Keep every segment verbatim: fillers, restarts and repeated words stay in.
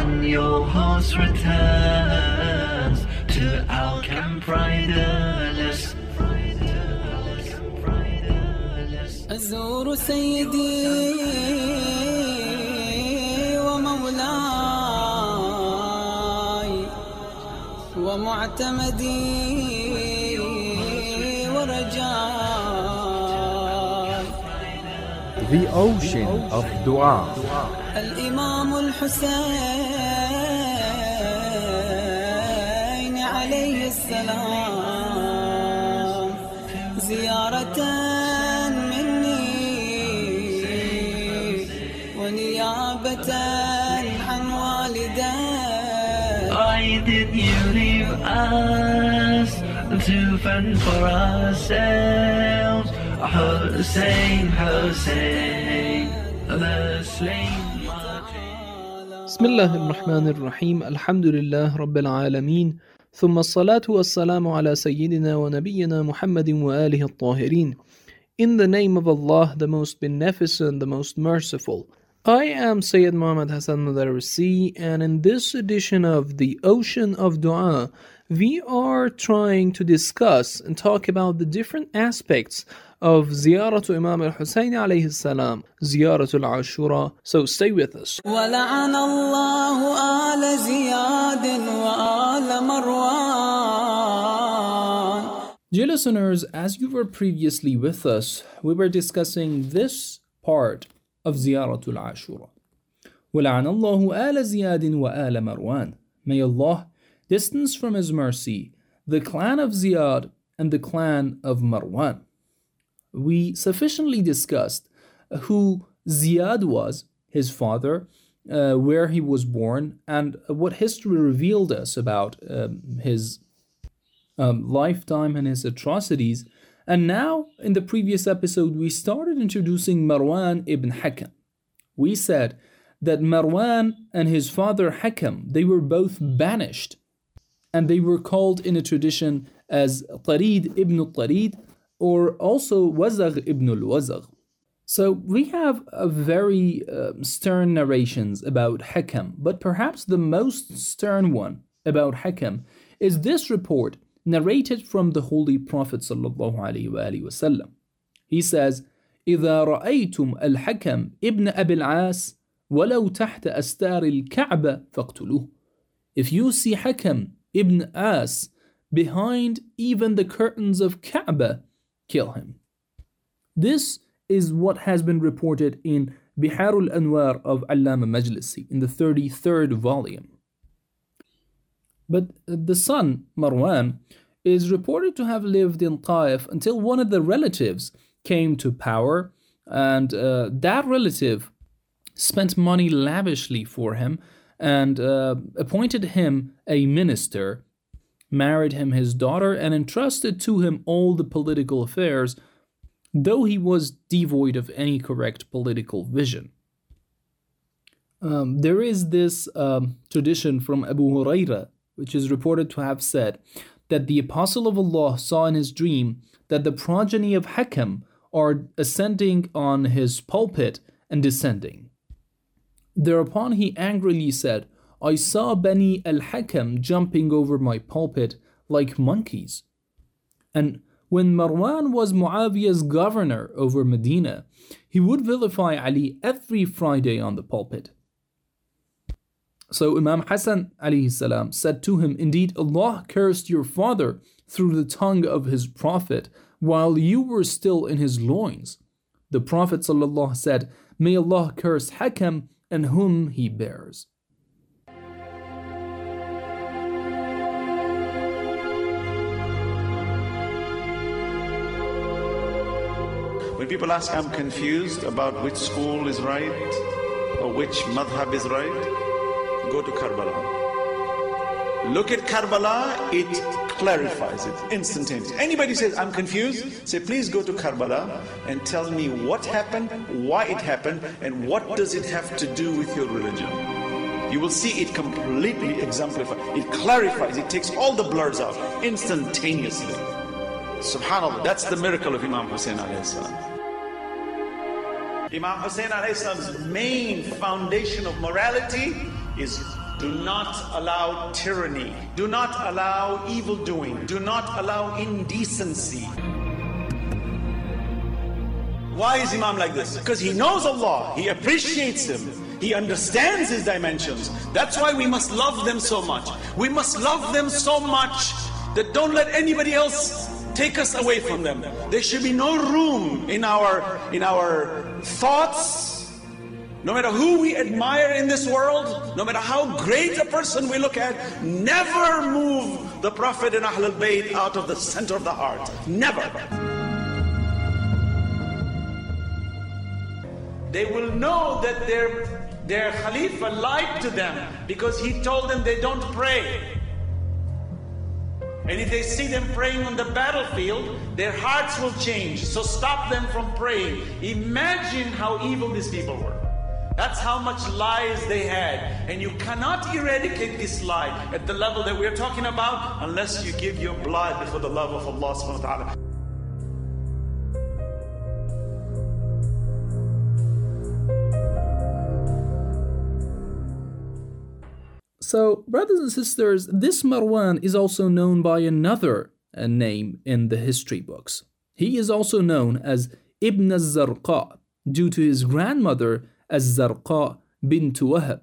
when your host returns to our camp riderless. أزور سيدي ومولاي ومعتمدي ورجاي. The Ocean of Dua. الإمام الحسين عليه السلام زيارة ونيابة عن والدي. Why did you leave us to fend for ourselves? Hussein, Hussein, the slain. بسم الله الرحمن الرحيم. الحمد لله رب العالمين، ثم الصلاة والسلام على سيدنا ونبينا محمد وآله الطاهرين. In the name of Allah, the most beneficent, the most merciful. I am Sayyid Muhammad Hassan Madarisi, and in this edition of the Ocean of Dua, we are trying to discuss and talk about the different aspects of Ziyaratu Imam al-Husayn alayhi salam, Ziyaratu al-Ashura. So stay with us. وَلَعَنَ اللَّهُ آلَ زِيَادٍ وَآلَ مَرْوَانٍ. Dear listeners, as you were previously with us, we were discussing this part of Ziyaratul Ashura. وَلَعَنَ اللَّهُ آلَ زِيَادٍ وَآلَ مَرْوَانٍ. May Allah distance from His mercy the clan of Ziyad and the clan of Marwan. We sufficiently discussed who Ziyad was, his father, uh, where he was born, and what history revealed us about um, his um, lifetime and his atrocities. And now, in the previous episode, we started introducing Marwan ibn Hakam. We said that Marwan and his father Hakam, they were both banished, and they were called in a tradition as Tarid ibn Tarid, or also Wazagh ibn al-Wazagh. So we have a very uh, stern narrations about Hakam, but perhaps the most stern one about Hakam is this report narrated from the Holy Prophet sallallahu alaihi wasallam. He says, إذا رأيتم الحكم ابن أبي العاص ولو تحت أستار الكعبة فاقتلوه. If you see Hakam ibn As behind even the curtains of Kaaba, kill him. This is what has been reported in Biharul Anwar of Allama Majlisi in the thirty-third volume. But the son, Marwan, is reported to have lived in Taif until one of the relatives came to power, and uh, that relative spent money lavishly for him and uh, appointed him a minister, married him his daughter, and entrusted to him all the political affairs, though he was devoid of any correct political vision. Um, there is this um, tradition from Abu Hurairah, which is reported to have said that the Apostle of Allah saw in his dream that the progeny of Hakam are ascending on his pulpit and descending. Thereupon he angrily said, I saw Bani al-Hakam jumping over my pulpit like monkeys. And when Marwan was Muawiyah's governor over Medina, he would vilify Ali every Friday on the pulpit. So Imam Hassan alayhi salam said to him, indeed, Allah cursed your father through the tongue of his prophet while you were still in his loins. The Prophet sallallahu said, may Allah curse Hakam and whom he bears. When people ask, I'm confused about which school is right or which madhab is right, go to Karbala. Look at Karbala, it clarifies it instantaneously. Anybody says, I'm confused, say, please go to Karbala and tell me what happened, why it happened, and what does it have to do with your religion. You will see it completely exemplified. It clarifies, it takes all the blurs out instantaneously. Subhanallah, that's the miracle of Imam Hussein alayhi salam. Imam Hussein alayhi salam's main foundation of morality is Do not allow tyranny. Do not allow evildoing. Do not allow indecency. Why is Imam like this? Because he knows Allah. He appreciates Him. He understands His dimensions. That's why we must love them so much. We must love them so much that don't let anybody else take us away from them. There should be no room in our, in our thoughts. No matter who we admire in this world, no matter how great a person we look at, never move the Prophet and Ahlul Bayt out of the center of the heart. Never. They will know that their, their Khalifa lied to them because he told them they don't pray. And if they see them praying on the battlefield, their hearts will change. So stop them from praying. Imagine how evil these people were. That's how much lies they had. And you cannot eradicate this lie at the level that we're talking about unless you give your blood for the love of Allah subhanahu wa ta'ala. So, brothers and sisters, this Marwan is also known by another uh, name in the history books. He is also known as Ibn al-Zarqa due to his grandmother al-Zarqa bint Wahab,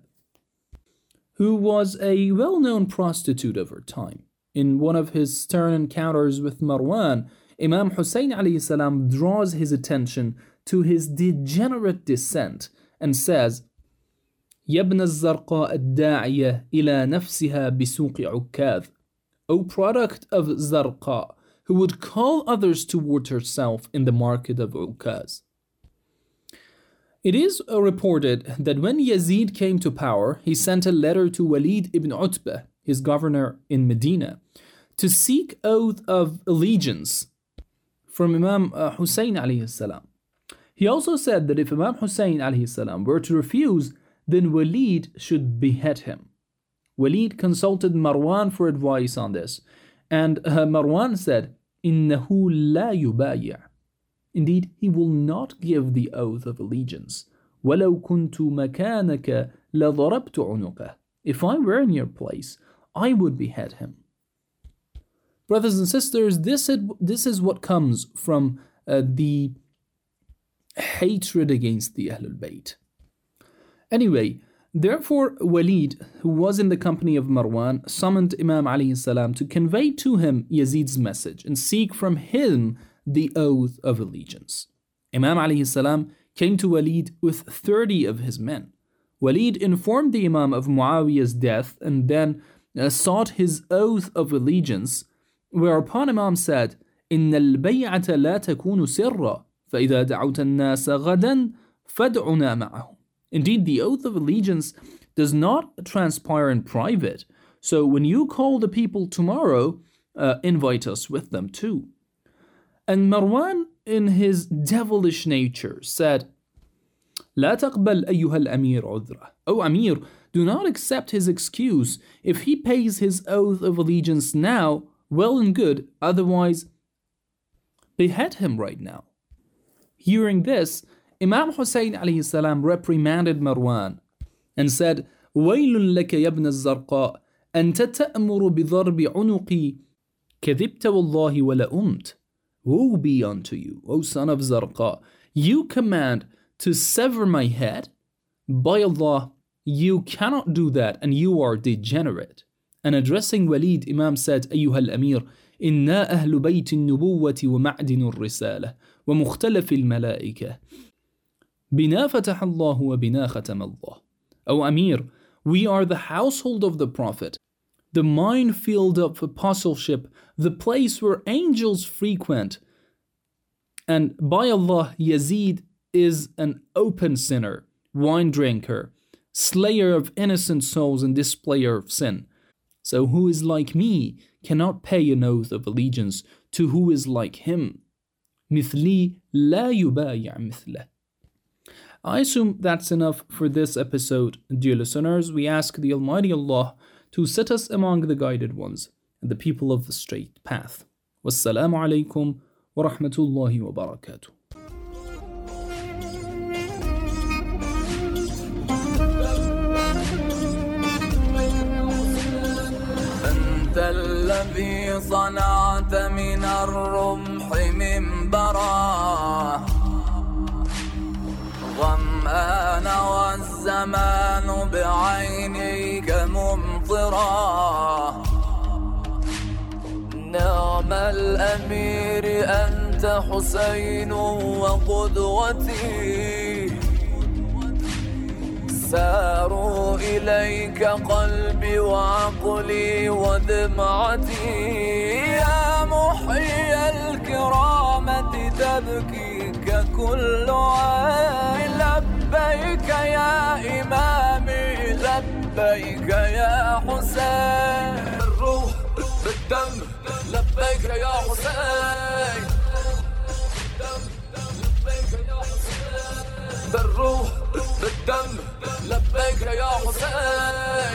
who was a well-known prostitute of her time. In one of his stern encounters with Marwan, Imam Hussein alayhi salam draws his attention to his degenerate descent and says, يا ابن الزرقاء الداعية إلى نفسها بسوق عكاظ. O product of Zarqa, who would call others toward herself in the market of Ukaz. It is reported that when Yazid came to power, he sent a letter to Walid ibn Utbah, his governor in Medina, to seek oath of allegiance from Imam uh, Hussein alayhi salam. He also said that if Imam Hussein alayhi salam were to refuse, then Walid should behead him. Walid consulted Marwan for advice on this, and uh, Marwan said, إِنَّهُ لَا يُبَايِعُ. Indeed, he will not give the oath of allegiance. وَلَوْ كُنْتُ مَكَانَكَ لَضَرَبْتُ عُنُقَهُ. If I were in your place, I would behead him. Brothers and sisters, this is, this is what comes from uh, the hatred against the Ahlul Bayt. Anyway, therefore Walid, who was in the company of Marwan, summoned Imam alayhi salam to convey to him Yazid's message and seek from him the oath of allegiance. Imam alayhi salam came to Walid with thirty of his men. Walid informed the Imam of Muawiyah's death and then uh, sought his oath of allegiance, whereupon Imam said, إِنَّ الْبَيْعَةَ لَا تَكُونُ سِرًّا فَإِذَا دَعَوْتَ النَّاسَ غَدًا فَادْعُنَا مَعَهُمْ. Indeed, the oath of allegiance does not transpire in private, so when you call the people tomorrow, uh, invite us with them too. And Marwan, in his devilish nature, said, لا تقبل أيها الأمير عذره. O Amir, do not accept his excuse. If he pays his oath of allegiance now, well and good, otherwise behead him right now. Hearing this, Imam Hussein alayhi salam reprimanded Marwan and said, وَيْلٌ لَكَ يَا ابْنَ الزَّرْقَاءِ أَنْتَ تَأْمُرُ بِضَرْبِ عُنُقِي كَذِبْتَ وَاللَّهِ وَلَأُمْتَ. Woe be unto you, O son of Zarqa, you command to sever my head? By Allah, you cannot do that, and you are degenerate. And addressing Walid, Imam said, أيها الأمير إنا أهل بيت النبوة ومعدن الرسالة ومختلف الملائكة بنا فتح الله وبنا ختم الله. O Amir, we are the household of the Prophet, the minefield of apostleship, the place where angels frequent. And by Allah, Yazid is an open sinner, wine drinker, slayer of innocent souls and displayer of sin. So who is like me cannot pay an oath of allegiance to who is like him. مثلي لا يبايع مثله. I assume that's enough for this episode, dear listeners. We ask the Almighty Allah to set us among the guided ones and the people of the straight path. Wassalamu alaikum wa rahmatullahi wa barakatuh. الذي صنعت من الرمح منبرا ظمآن والزمان بعينيك ممطرا نعم الأمير أنت حسين وقدوتي ساروا إليك قلبي وعقلي ودمعتي يا محيي الكرامة تبكيك كل عين لبيك يا إمامي لبيك يا حسين بالروح بالدم لبيك يا حسين لبيك يا حسين بالروح بالدم لبيك يا حسين